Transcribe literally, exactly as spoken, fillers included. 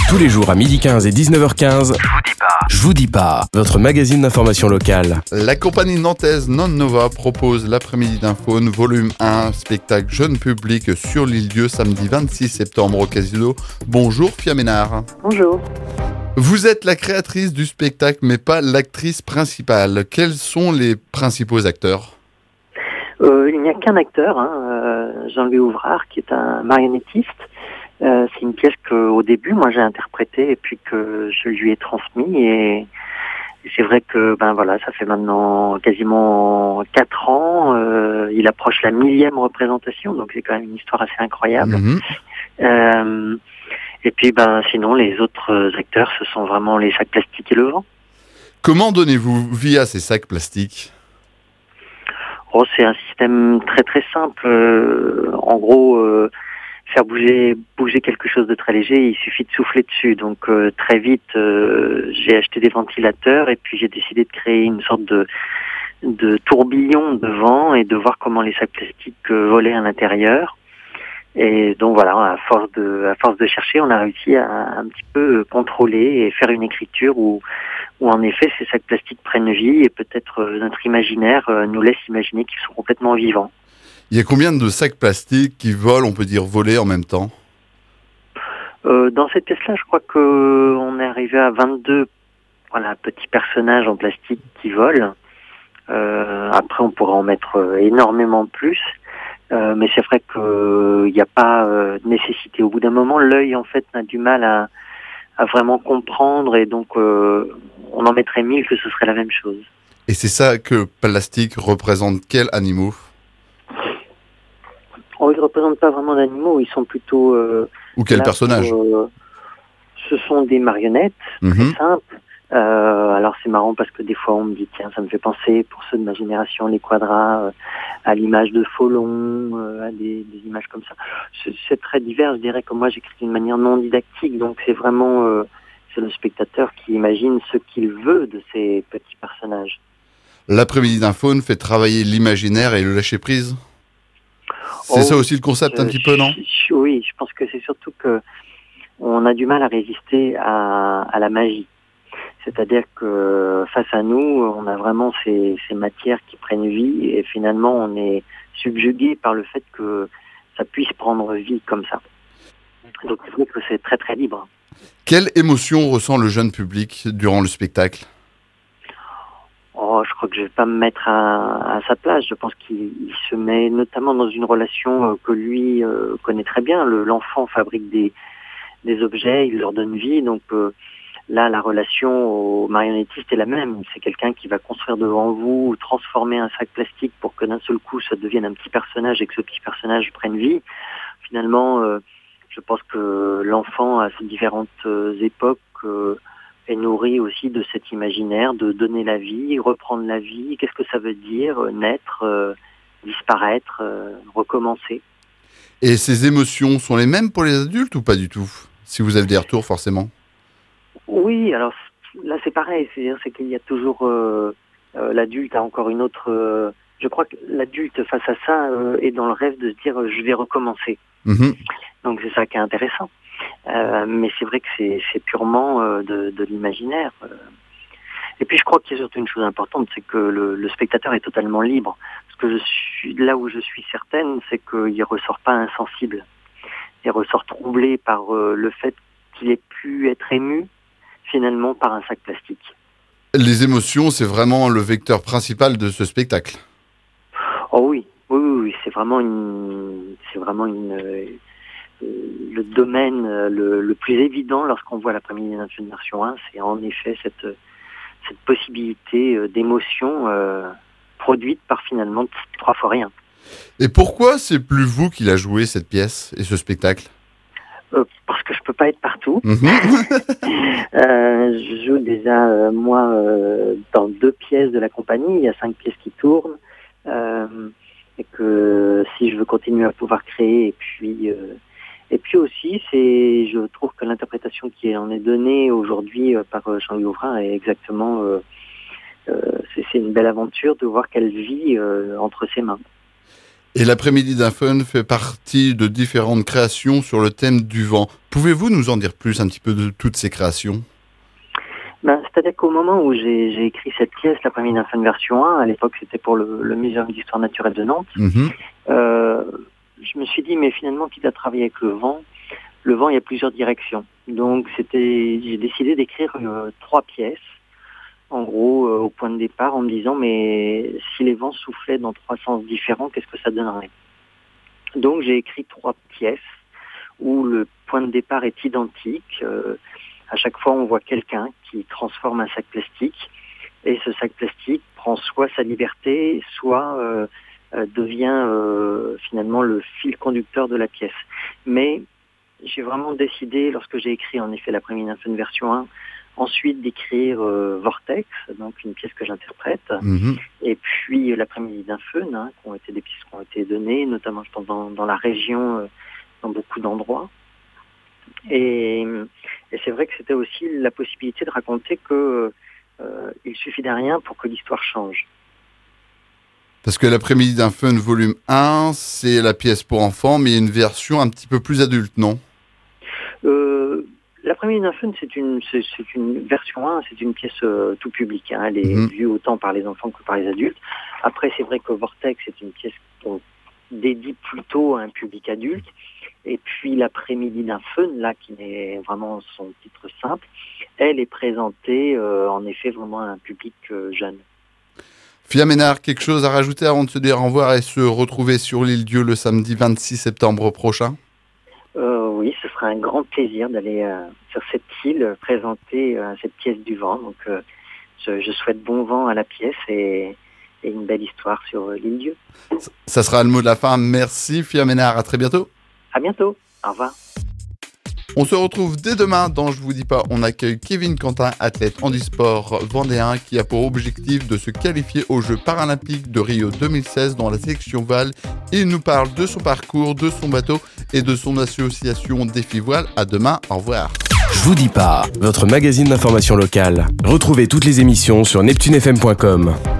Tous les jours à midi quinze et dix-neuf heures quinze. Je vous dis pas. Je vous dis pas. Votre magazine d'information locale. La compagnie nantaise Non Nova propose l'après-midi d'Infaune, volume un, spectacle jeune public sur l'île-dieu samedi vingt-six septembre au Casino. Bonjour Fia Ménard. Bonjour. Vous êtes la créatrice du spectacle mais pas l'actrice principale. Quels sont les principaux acteurs ? Euh, il n'y a qu'un acteur, hein, euh, Jean-Louis Ouvrard, qui est un marionnettiste. Euh, c'est une pièce qu'au début, moi, j'ai interprétée et puis que je lui ai transmis. Et, et c'est vrai que, ben voilà, ça fait maintenant quasiment quatre ans. Euh, il approche la millième représentation, donc c'est quand même une histoire assez incroyable. Mmh. Euh, et puis, ben sinon, les autres acteurs, ce sont vraiment les sacs plastiques et le vent. Comment donnez-vous vie à ces sacs plastiques ? Oh, c'est un système très très simple. Euh, en gros, euh, faire bouger bouger quelque chose de très léger, il suffit de souffler dessus. Donc euh, très vite, euh, j'ai acheté des ventilateurs et puis j'ai décidé de créer une sorte de de tourbillon de vent et de voir comment les sacs plastiques euh, volaient à l'intérieur. Et donc voilà, à force de à force de chercher, on a réussi à un petit peu contrôler et faire une écriture où où en effet ces sacs plastiques prennent vie et peut-être euh, notre imaginaire euh, nous laisse imaginer qu'ils sont complètement vivants. Il y a combien de sacs plastiques qui volent, on peut dire voler en même temps ? Euh, dans cette pièce-là, je crois que on est arrivé à vingt-deux voilà, petits personnages en plastique qui volent. Euh, après, on pourrait en mettre euh, énormément plus. Euh, mais c'est vrai qu'il n'y a pas euh, de nécessité. Au bout d'un moment, l'œil, en fait, a du mal à, à vraiment comprendre et donc euh, on en mettrait mille que ce serait la même chose. Et c'est ça que plastique représente quels animaux ? Oh, ils ne représentent pas vraiment d'animaux, ils sont plutôt... Euh, Ou quel personnage ? euh, Ce sont des marionnettes, Mmh. très simples. Euh, alors c'est marrant parce que des fois on me dit, tiens, ça me fait penser, pour ceux de ma génération, les quadras, euh, à l'image de Folon, euh, à des, des images comme ça. C'est, c'est très divers, je dirais que moi j'écris d'une manière non didactique, donc c'est vraiment... Euh, c'est le spectateur qui imagine ce qu'il veut de ces petits personnages. L'après-midi d'Infaune fait travailler l'imaginaire et le lâcher-prise ? C'est Oh, ça aussi le concept un euh, petit peu, non ? je, Oui, je pense que c'est surtout que on a du mal à résister à, à la magie. C'est-à-dire que face à nous, on a vraiment ces, ces matières qui prennent vie et finalement on est subjugué par le fait que ça puisse prendre vie comme ça. Donc c'est vrai que c'est très très libre. Quelle émotion ressent le jeune public durant le spectacle ? Oh, je crois que je vais pas me mettre à, à sa place. Je pense qu'il il se met notamment dans une relation euh, que lui euh, connaît très bien. Le, l'enfant fabrique des, des objets, il leur donne vie. Donc euh, là, la relation au marionnettiste est la même. C'est quelqu'un qui va construire devant vous, transformer un sac plastique pour que d'un seul coup, ça devienne un petit personnage et que ce petit personnage prenne vie. Finalement, euh, je pense que l'enfant, à ces différentes euh, époques, euh, est nourri aussi de cet imaginaire de donner la vie, reprendre la vie. Qu'est-ce que ça veut dire, euh, naître, euh, disparaître, euh, recommencer. Et ces émotions sont les mêmes pour les adultes ou pas du tout ? Si vous avez des retours, forcément. Oui, alors là c'est pareil, c'est-à-dire c'est qu'il y a toujours euh, euh, l'adulte a encore une autre. Euh, je crois que l'adulte face à ça euh, est dans le rêve de se dire euh, je vais recommencer. Mmh. Donc c'est ça qui est intéressant. Euh, mais c'est vrai que c'est, c'est purement euh, de, de l'imaginaire. Euh. Et puis je crois qu'il y a surtout une chose importante, c'est que le, le spectateur est totalement libre. Parce que je suis là où je suis certaine, c'est qu'il ne ressort pas insensible. Il ressort troublé par euh, le fait qu'il ait pu être ému finalement par un sac plastique. Les émotions, c'est vraiment le vecteur principal de ce spectacle. Oh oui, oui, oui, oui. c'est vraiment une, c'est vraiment une, euh, le domaine euh, le, le plus évident lorsqu'on voit l'après-midi d'Infaune version un, c'est en effet cette, cette possibilité euh, d'émotion euh, produite par finalement trois fois rien. Et pourquoi c'est plus vous qui l'a joué, cette pièce et ce spectacle ? Euh, parce que je peux pas être partout. Mmh. euh, je joue déjà euh, moi euh, dans deux pièces de la compagnie. Il y a cinq pièces qui tournent euh, et que si je veux continuer à pouvoir créer et puis euh, et puis aussi c'est je trouve que l'interprétation qui en est donnée aujourd'hui euh, par Jean-Louis Ouvrard est exactement euh, euh, c'est, c'est une belle aventure de voir qu'elle vit euh, entre ses mains. Et l'après-midi d'un fun fait partie de différentes créations sur le thème du vent. Pouvez-vous nous en dire plus un petit peu de toutes ces créations ? Ben, c'est-à-dire qu'au moment où j'ai, j'ai écrit cette pièce, l'après-midi d'un fun version un, à l'époque c'était pour le, le Muséum d'histoire naturelle de Nantes, mmh. euh, je me suis dit, mais finalement, quitte à travailler avec le vent, le vent, il y a plusieurs directions. Donc c'était, j'ai décidé d'écrire euh, trois pièces, en gros, euh, au point de départ, en me disant, mais si les vents soufflaient dans trois sens différents, qu'est-ce que ça donnerait ? Donc j'ai écrit trois pièces où le point de départ est identique. Euh, à chaque fois, on voit quelqu'un qui transforme un sac plastique, et ce sac plastique prend soit sa liberté, soit euh, euh, devient euh, finalement le fil conducteur de la pièce. Mais j'ai vraiment décidé, lorsque j'ai écrit en effet l'après-midi d'un fun version un, ensuite d'écrire euh, Vortex, donc une pièce que j'interprète, Mmh. et puis euh, l'après-midi d'un fun, hein, qui ont été des pièces qui ont été données, notamment je pense dans, dans la région, euh, dans beaucoup d'endroits. Et, et c'est vrai que c'était aussi la possibilité de raconter que euh, il suffit d'un rien pour que l'histoire change. Parce que l'après-midi d'un fun volume un, c'est la pièce pour enfants, mais il y a une version un petit peu plus adulte, non ? Euh, L'après-midi d'un fun, c'est une, c'est, c'est une version un, c'est une pièce euh, tout public. Hein, elle est Mmh. vue autant par les enfants que par les adultes. Après, c'est vrai que Vortex, c'est une pièce qu'on dédie plutôt à un public adulte. Et puis l'après-midi d'un fun, là, qui est vraiment son titre simple, elle est présentée euh, en effet vraiment à un public euh, jeune. Fia Ménard, quelque chose à rajouter avant de se dire au revoir et se retrouver sur l'île Dieu le samedi vingt-six septembre prochain ? Euh, oui, ce sera un grand plaisir d'aller euh, sur cette île euh, présenter euh, cette pièce du vent. Donc, euh, je, je souhaite bon vent à la pièce et, et une belle histoire sur euh, l'île Dieu. Ça sera le mot de la fin. Merci Fia Ménard, à très bientôt. À bientôt. Au revoir. On se retrouve dès demain dans Je vous dis pas. On accueille Kevin Quentin, athlète handisport vendéen qui a pour objectif de se qualifier aux Jeux paralympiques de Rio deux mille seize dans la sélection voile. Il nous parle de son parcours, de son bateau et de son association Défi Voile. À demain, au revoir. Je vous dis pas, votre magazine d'information locale. Retrouvez toutes les émissions sur neptune f m point com.